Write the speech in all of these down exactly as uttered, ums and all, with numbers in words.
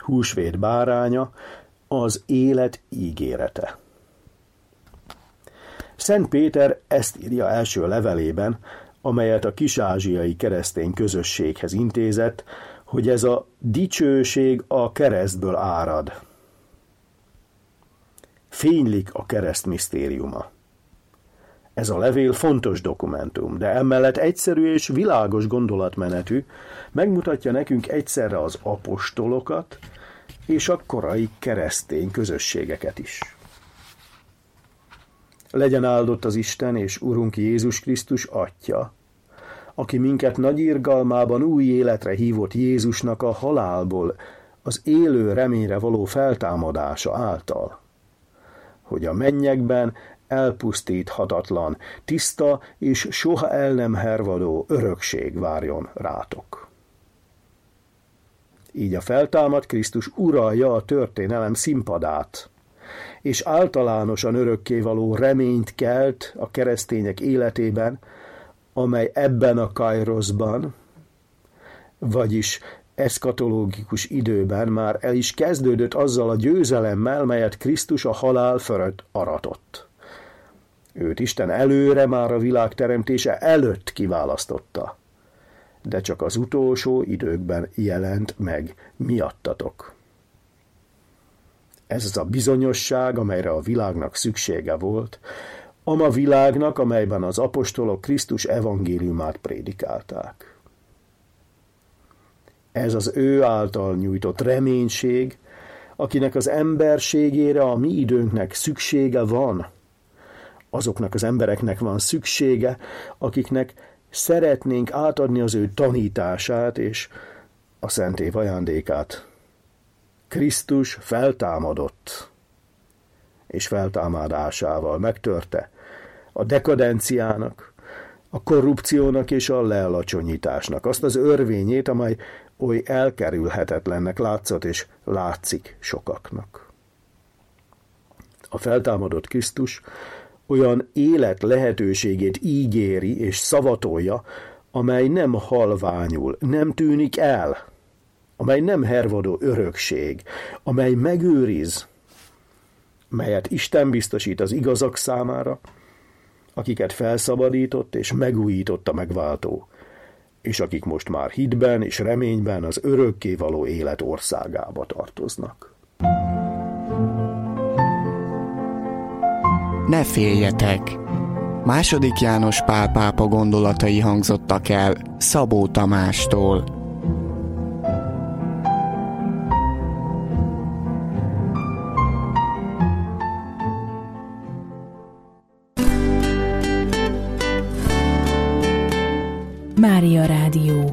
húsvét báránya, az élet ígérete. Szent Péter ezt írja első levelében, amelyet a kis-ázsiai keresztény közösséghez intézett, hogy ez a dicsőség a keresztből árad. Fénylik a kereszt misztériuma. Ez a levél fontos dokumentum, de emellett egyszerű és világos gondolatmenetű, megmutatja nekünk egyszerre az apostolokat és a korai keresztény közösségeket is. Legyen áldott az Isten és Urunk Jézus Krisztus Atya, aki minket nagy irgalmában új életre hívott Jézusnak a halálból, az élő reményre való feltámadása által, hogy a mennyekben elpusztíthatatlan, tiszta és soha el nem hervadó örökség várjon rátok. Így a feltámadt Krisztus uralja a történelem színpadát, és általánosan örökkévaló reményt kelt a keresztények életében, amely ebben a kairoszban, vagyis eszkatológikus időben már el is kezdődött azzal a győzelemmel, melyet Krisztus a halál fölött aratott. Őt Isten előre már a világ teremtése előtt kiválasztotta, de csak az utolsó időkben jelent meg miattatok. Ez az a bizonyosság, amelyre a világnak szüksége volt, ama világnak, amelyben az apostolok Krisztus evangéliumát prédikálták. Ez az ő által nyújtott reménység, akinek az emberségére a mi időnknek szüksége van. Azoknak az embereknek van szüksége, akiknek szeretnénk átadni az ő tanítását és a szentév ajándékát. Krisztus feltámadott, és feltámadásával megtörte a dekadenciának, a korrupciónak és a lealacsonyításnak azt az örvényét, amely oly elkerülhetetlennek látszott és látszik sokaknak. A feltámadott Krisztus olyan élet lehetőségét ígéri és szavatolja, amely nem halványul, nem tűnik el, amely nem hervadó örökség, amely megőriz, melyet Isten biztosít az igazak számára, akiket felszabadított és megújított a megváltó, és akik most már hitben és reményben az örökkévaló élet országába tartoznak. Ne féljetek! Második János Pál pápa gondolatai hangzottak el Szabó Tamástól. Mária Rádió.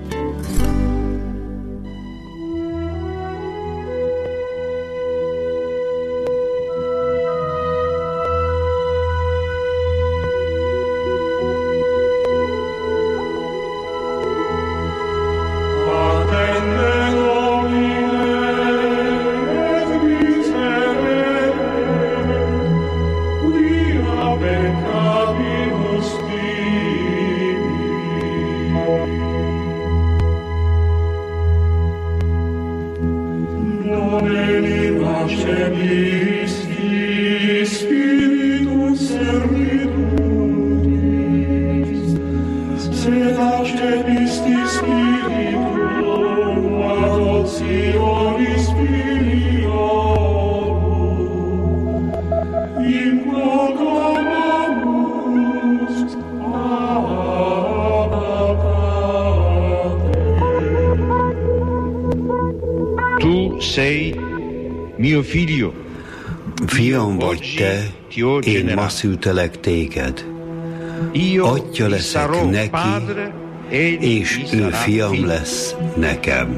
Fiam vagy te, én ma szültelek téged. Atya leszek neki, és ő fiam lesz nekem.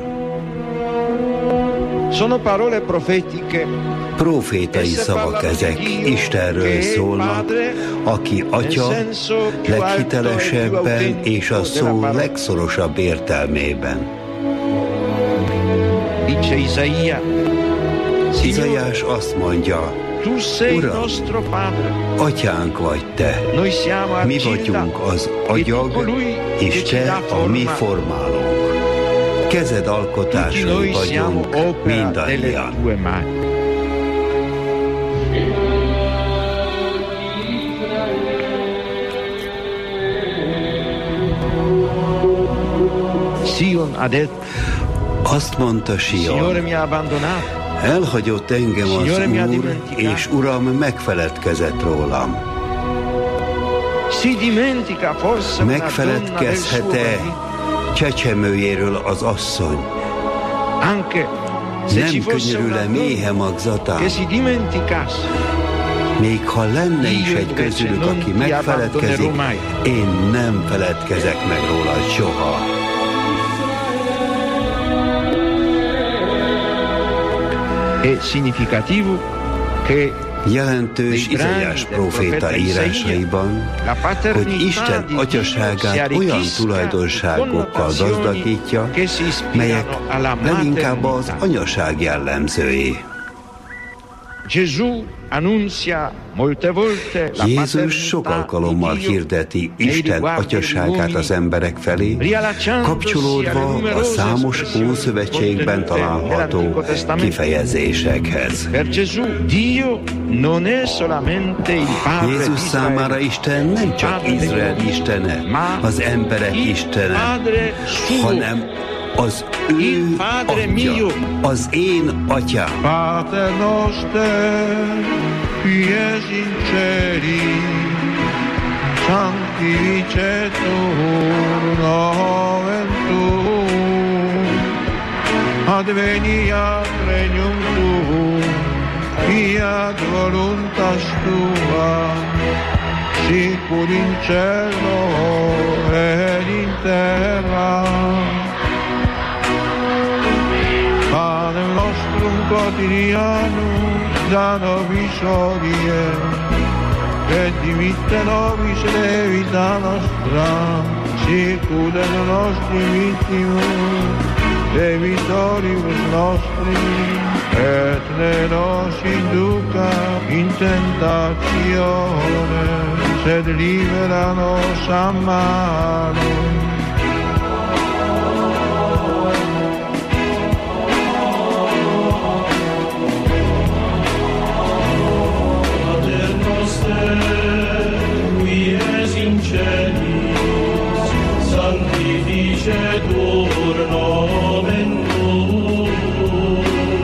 Profétai szavak ezek, Istenről szólnak, aki Atya leghitelesebben és a szó legszorosabb értelmében. Izaiás azt mondja, Uram, Atyánk vagy te, mi vagyunk az agyag, és te a mi formálónk. kezed alkotásai vagyunk mindannyian. Azt mondta Sion, elhagyott engem az Úr, és Uram megfeledkezett rólam. Megfeledkezhet-e csecsemőjéről az asszony? Nem könyörül-e méhe magzatán? Még ha lenne is egy közülük, aki megfeledkezik, én nem feledkezek meg róla soha. Jelentős Izaiás próféta írásaiban, hogy Isten atyaságát olyan tulajdonságokkal gazdagítja, melyek leginkább az anyaság jellemzői. Jézus sok alkalommal hirdeti Isten atyaságát az emberek felé, kapcsolódva a számos Ószövetségben található kifejezésekhez. Jézus számára Isten nem csak Izrael istene, az emberek istene, hanem az ő atya, az én atyám. Pater noster, qui es in celi, sanctificetur nomen tuum, adveniat regnum tuum, fiat voluntas tua, sicur in cielo et in terra. Panem nostrum quotidianum da nobis hodie, et dimitte nobis debita nostra, sicut et nostri vittimus debitoribus nostris, et ne nos induca in tentatione, sed libera nos a malo. Sanctificetur nomen tuum,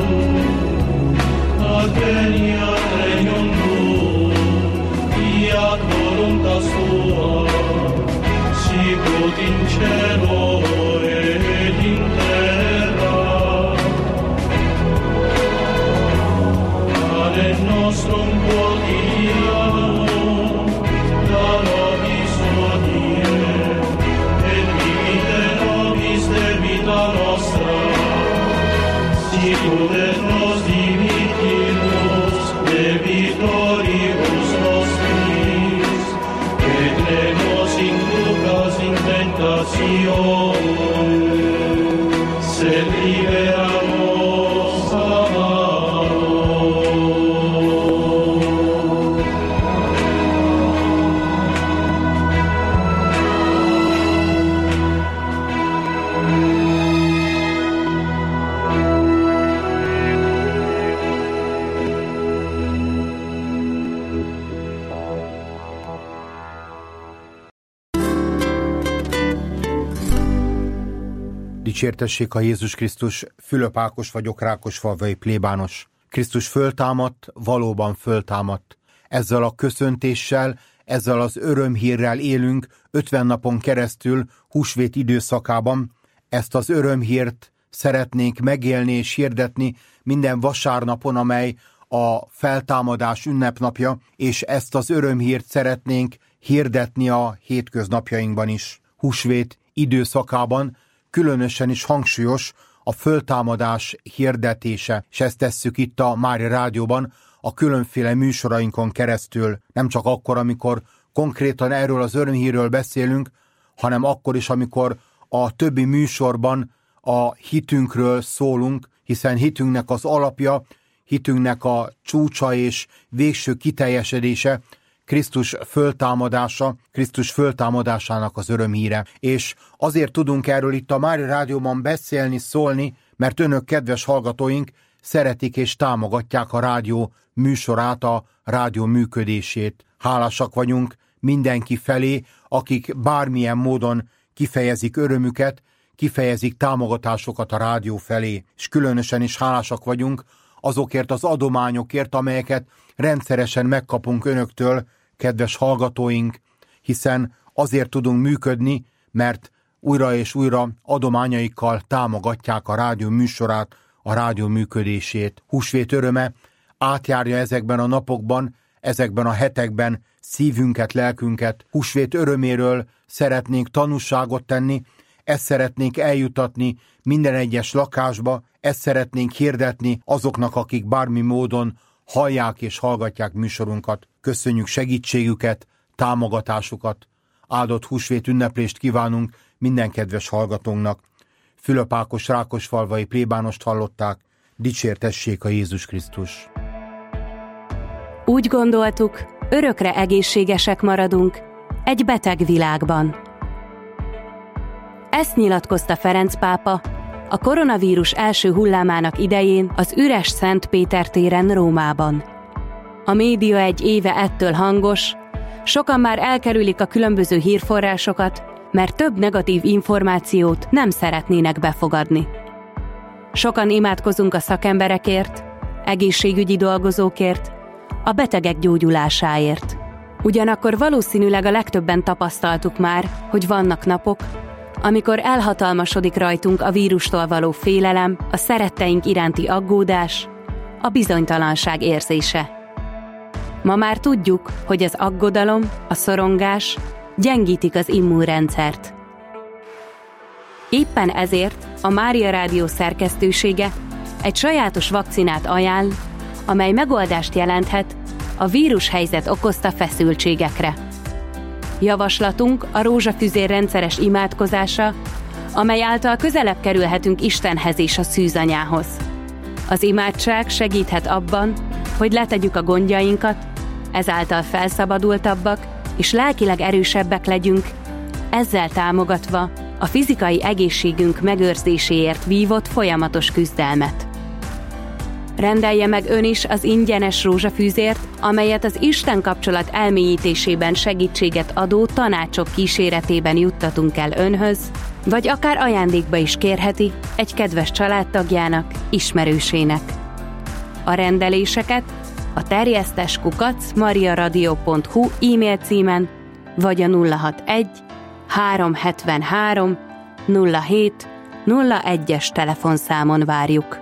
adveniat regnum tuum, fiat voluntas tua, sicut in cielo et in terra. Panem nostrum quotidianum da nobis hodie, et dimitte nobis debita nostra, sicut et nos dimittimus debitoribus nostris, et ne nos inducas in tentatione, sed libera nos a malo. Dicsértessék a Jézus Krisztus, Fülöp Ákos vagyok, Rákosfalvai plébános. Krisztus föltámadt, valóban föltámadt. Ezzel a köszöntéssel, ezzel az örömhírrel élünk ötven napon keresztül húsvét időszakában. Ezt az örömhírt szeretnénk megélni és hirdetni minden vasárnapon, amely a feltámadás ünnepnapja, és ezt az örömhírt szeretnénk hirdetni a hétköznapjainkban is. Húsvét időszakában különösen is hangsúlyos a föltámadás hirdetése, és ezt tesszük itt a Mária Rádióban a különféle műsorainkon keresztül, nem csak akkor, amikor konkrétan erről az örömhírről beszélünk, hanem akkor is, amikor a többi műsorban a hitünkről szólunk, hiszen hitünknek az alapja, hitünknek a csúcsa és végső kiteljesedése Krisztus föltámadása, Krisztus föltámadásának az örömhíre. És azért tudunk erről itt a Mária Rádióban beszélni, szólni, mert önök, kedves hallgatóink, szeretik és támogatják a rádió műsorát, a rádió működését. Hálásak vagyunk mindenki felé, akik bármilyen módon kifejezik örömüket, kifejezik támogatásokat a rádió felé, és különösen is hálásak vagyunk azokért az adományokért, amelyeket rendszeresen megkapunk önöktől, kedves hallgatóink, hiszen azért tudunk működni, mert újra és újra adományaikkal támogatják a rádió műsorát, a rádió működését. Húsvét öröme átjárja ezekben a napokban, ezekben a hetekben szívünket, lelkünket. Húsvét öröméről szeretnénk tanúságot tenni, ezt szeretnénk eljutatni minden egyes lakásba, ezt szeretnénk hirdetni azoknak, akik bármi módon hallják és hallgatják műsorunkat. Köszönjük segítségüket, támogatásukat. Áldott húsvét ünneplést kívánunk minden kedves hallgatónknak. Fülöp Ákos rákosfalvai plébánost hallották. Dicsértessék a Jézus Krisztus! Úgy gondoltuk, örökre egészségesek maradunk egy beteg világban. Ezt nyilatkozta Ferenc pápa a koronavírus első hullámának idején az üres Szent Péter téren Rómában. A média egy éve ettől hangos, sokan már elkerülik a különböző hírforrásokat, mert több negatív információt nem szeretnének befogadni. Sokan imádkozunk a szakemberekért, egészségügyi dolgozókért, a betegek gyógyulásáért. Ugyanakkor valószínűleg a legtöbben tapasztaltuk már, hogy vannak napok, amikor elhatalmasodik rajtunk a vírustól való félelem, a szeretteink iránti aggódás, a bizonytalanság érzése. Ma már tudjuk, hogy az aggodalom, a szorongás gyengítik az immunrendszert. Éppen ezért a Mária Rádió szerkesztősége egy sajátos vakcinát ajánl, amely megoldást jelenthet a vírushelyzet okozta feszültségekre. Javaslatunk a rózsafüzér rendszeres imádkozása, amely által közelebb kerülhetünk Istenhez és a szűzanyához. Az imádság segíthet abban, hogy letegyük a gondjainkat, ezáltal felszabadultabbak és lelkileg erősebbek legyünk, ezzel támogatva a fizikai egészségünk megőrzéséért vívott folyamatos küzdelmet. Rendelje meg ön is az ingyenes rózsafűzért, amelyet az Isten kapcsolat elmélyítésében segítséget adó tanácsok kíséretében juttatunk el önhöz, vagy akár ajándékba is kérheti egy kedves családtagjának, ismerősének. A rendeléseket a terjesztes kukac mariaradio pont hu e-mail címen, vagy a nulla hatvanegy háromszázhetvenhárom nulla hét nulla egyes telefonszámon várjuk.